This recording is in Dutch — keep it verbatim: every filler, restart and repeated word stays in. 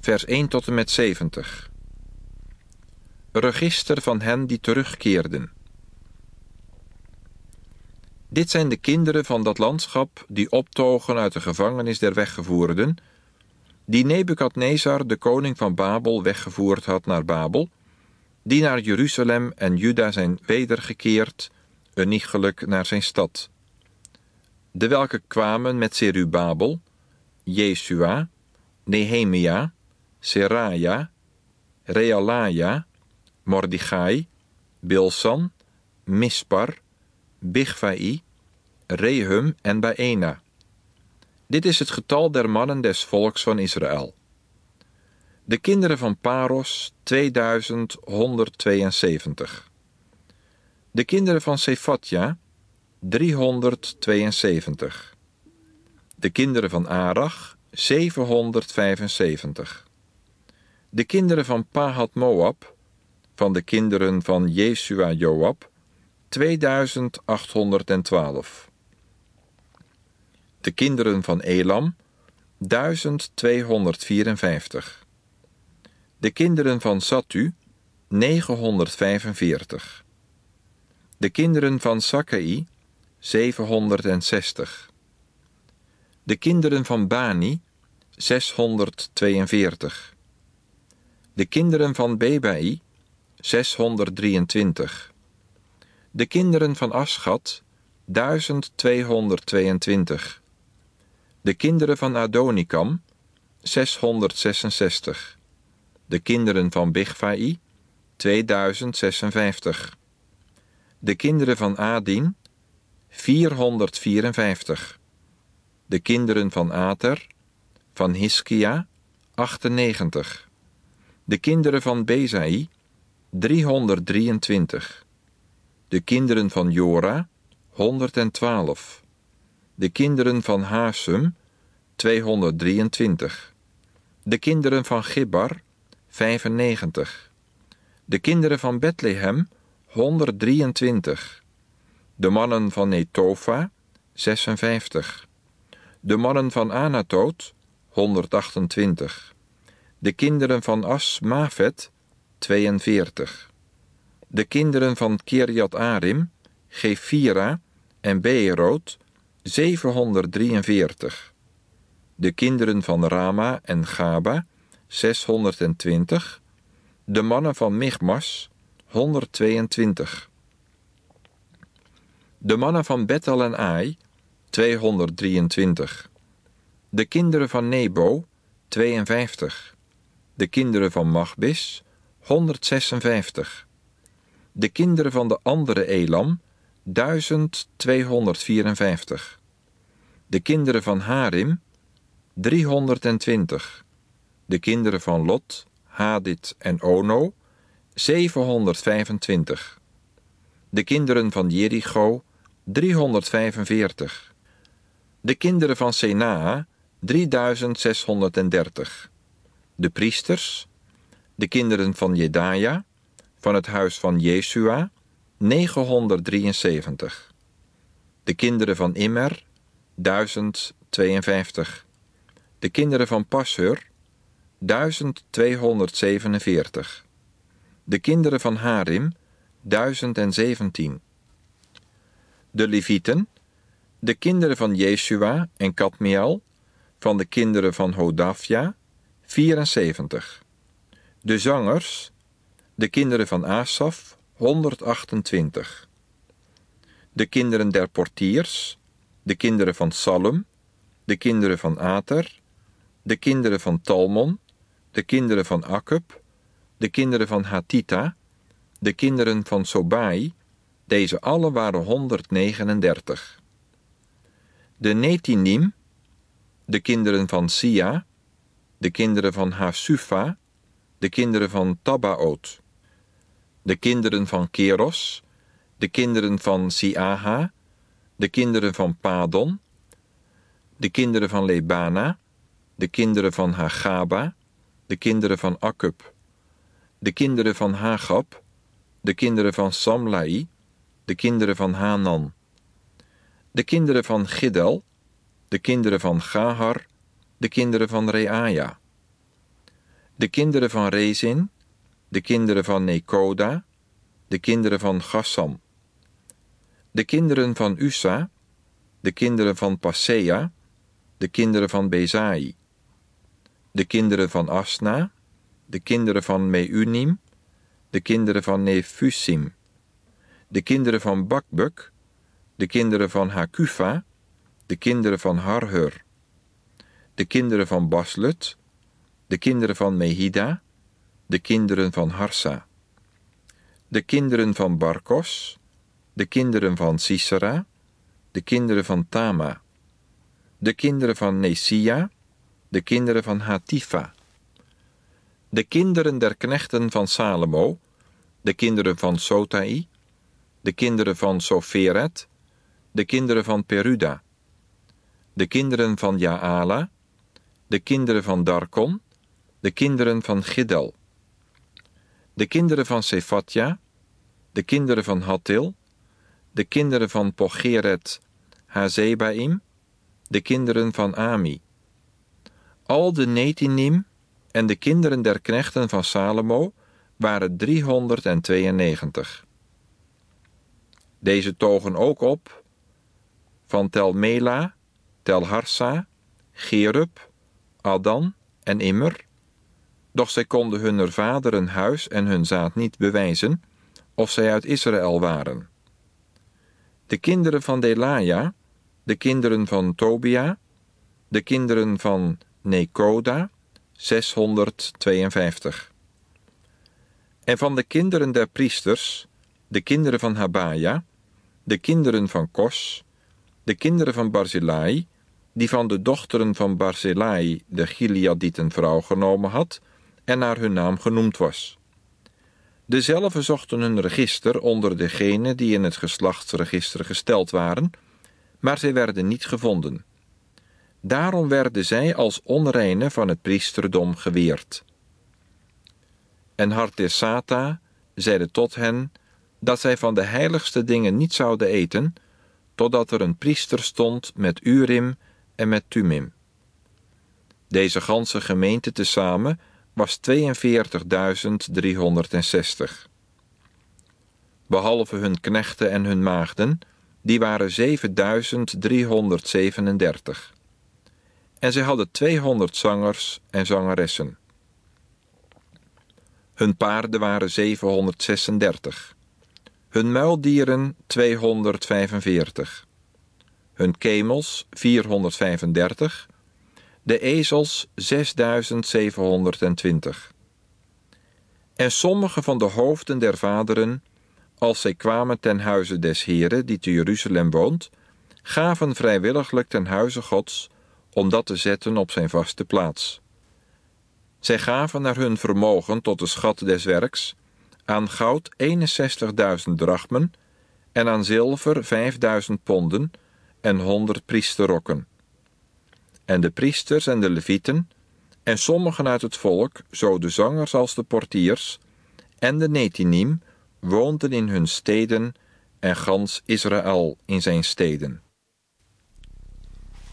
vers één tot en met zeventig. Register van hen die terugkeerden. Dit zijn de kinderen van dat landschap die optogen uit de gevangenis der weggevoerden, die Nebukadnezar, de koning van Babel, weggevoerd had naar Babel, die naar Jeruzalem en Juda zijn wedergekeerd, uniegelijk naar zijn stad. De welke kwamen met Zerubabel, Jesua, Nehemia, Seraja, Realaja, Mordichai, Bilsan, Mispar, Bigvai, Rehum en Baena. Dit is het getal der mannen des volks van Israël. De kinderen van Paros, tweeduizend honderdtweeënzeventig. De kinderen van Sephatja, driehonderdtweeënzeventig. De kinderen van Arach, zevenhonderdvijfenzeventig. De kinderen van Pahat Moab, van de kinderen van Jesua Joab, tweeduizend achthonderdtwaalf. De kinderen van Elam, duizend tweehonderdvierenvijftig. De kinderen van Zattu, negenhonderdvijfenveertig. De kinderen van Zakkai, zevenhonderdzestig. De kinderen van Bani, zeshonderdtweeënveertig. De kinderen van Bebai, zeshonderddrieëntwintig. De kinderen van Aschat, duizend tweehonderdtweeëntwintig. De kinderen van Adonikam, zeshonderdzesenzestig. De kinderen van Bigvai, tweeduizend zesenvijftig. De kinderen van Adin, vierhonderdvierenvijftig. De kinderen van Ater, van Hiskia, achtennegentig. De kinderen van Bezai, driehonderddrieëntwintig. De kinderen van Jora, honderdtwaalf. De kinderen van Hasum, tweehonderddrieëntwintig. De kinderen van Gibbar, vijfennegentig. De kinderen van Bethlehem, honderddrieëntwintig. De mannen van Netofa, zesenvijftig. De mannen van Anatoot, honderdachtentwintig. De kinderen van Asmavet, tweeënveertig. De kinderen van Kirjat Arim, Gefira en Beerot, zevenhonderddrieënveertig. De kinderen van Rama en Gaba, zeshonderdtwintig. De mannen van Michmas, honderdtweeëntwintig. De mannen van Bethel en Ai, tweehonderddrieëntwintig. De kinderen van Nebo, tweeënvijftig. De kinderen van Magbis, honderdzesenvijftig. De kinderen van de andere Elam, duizend tweehonderdvierenvijftig. De kinderen van Harim, driehonderdtwintig. De kinderen van Lot, Hadid en Ono, zevenhonderdvijfentwintig. De kinderen van Jericho, driehonderdvijfenveertig. De kinderen van Senaa, drieduizend zeshonderddertig. De priesters, de kinderen van Jedaja, van het huis van Jesua, negenhonderddrieënzeventig. De kinderen van Immer, duizend tweeënvijftig. De kinderen van Pashur, duizend tweehonderdzevenenveertig. De kinderen van Harim, duizend en zeventien. De Levieten, de kinderen van Jesua en Kadmiel, van de kinderen van Hodavia, vierenzeventig. De zangers, de kinderen van Asaf, honderdachtentwintig. De kinderen der portiers, de kinderen van Salum, de kinderen van Ater, de kinderen van Talmon, de kinderen van Akkub, de kinderen van Hatita, de kinderen van Sobai, deze alle waren honderdnegenendertig. De Netinim, de kinderen van Sia, de kinderen van Hasufa, de kinderen van Tabaot, de kinderen van Keros, de kinderen van Siaha, de kinderen van Padon, de kinderen van Lebana, de kinderen van Hagaba, de kinderen van Akkub, de kinderen van Hagab, de kinderen van Samlai, de kinderen van Hanan, de kinderen van Giddel, de kinderen van Gahar, de kinderen van Reaja. de kinderen van Rezin, de kinderen van Nekoda, de kinderen van Gassam, de kinderen van Usa, de kinderen van Pasea, de kinderen van Bezai, de kinderen van Asna, de kinderen van Meunim, de kinderen van Nefusim, de kinderen van Bakbuk, de kinderen van Hakufa, de kinderen van Harhur, de kinderen van Baslut, de kinderen van Mehida, de kinderen van Harsa, de kinderen van Barkos, de kinderen van Sisera, de kinderen van Tama, de kinderen van Nesia, de kinderen van Hatifa, de kinderen der knechten van Salomo, de kinderen van Sotai, de kinderen van Soferet, de kinderen van Peruda, de kinderen van Jaala, de kinderen van Darkon, de kinderen van Giddel, de kinderen van Sefatja, de kinderen van Hattil, de kinderen van Pogeret Hazebaim, de kinderen van Ami. Al de Netinim en de kinderen der knechten van Salomo waren driehonderdtweeënnegentig. Deze togen ook op van Tel Mela, Tel Harsa, Gerub, Adan en Immer, doch zij konden hunner vaderen huis en hun zaad niet bewijzen of zij uit Israël waren. De kinderen van Delaja, de kinderen van Tobia, de kinderen van Nekoda, zeshonderdtweeënvijftig. En van de kinderen der priesters, de kinderen van Habaja, de kinderen van Kos, de kinderen van Barzillai, die van de dochteren van Barzillai de Gileadieten vrouw genomen had en naar hun naam genoemd was. Dezelfde zochten hun register onder degenen die in het geslachtsregister gesteld waren, maar zij werden niet gevonden. Daarom werden zij als onreine van het priesterdom geweerd. En Hartesata zeide tot hen dat zij van de heiligste dingen niet zouden eten, totdat er een priester stond met Urim en met Tumim. Deze ganse gemeente tezamen was tweeënveertigduizend driehonderdzestig. Behalve hun knechten en hun maagden, die waren zevenduizend driehonderdzevenendertig. En zij hadden tweehonderd zangers en zangeressen. Hun paarden waren zevenhonderdzesendertig. Hun muildieren tweehonderdvijfenveertig. Hun kemels vierhonderdvijfendertig. De ezels zesduizend zevenhonderdtwintig. En sommige van de hoofden der vaderen, als zij kwamen ten huize des Heren, die te Jeruzalem woont, gaven vrijwilliglijk ten huize Gods, om dat te zetten op zijn vaste plaats. Zij gaven naar hun vermogen tot de schat des werks, aan goud eenenzestigduizend drachmen en aan zilver vijfduizend ponden en honderd priesterrokken. En de priesters en de levieten, en sommigen uit het volk, zo de zangers als de portiers, en de Netinim, woonden in hun steden en gans Israël in zijn steden.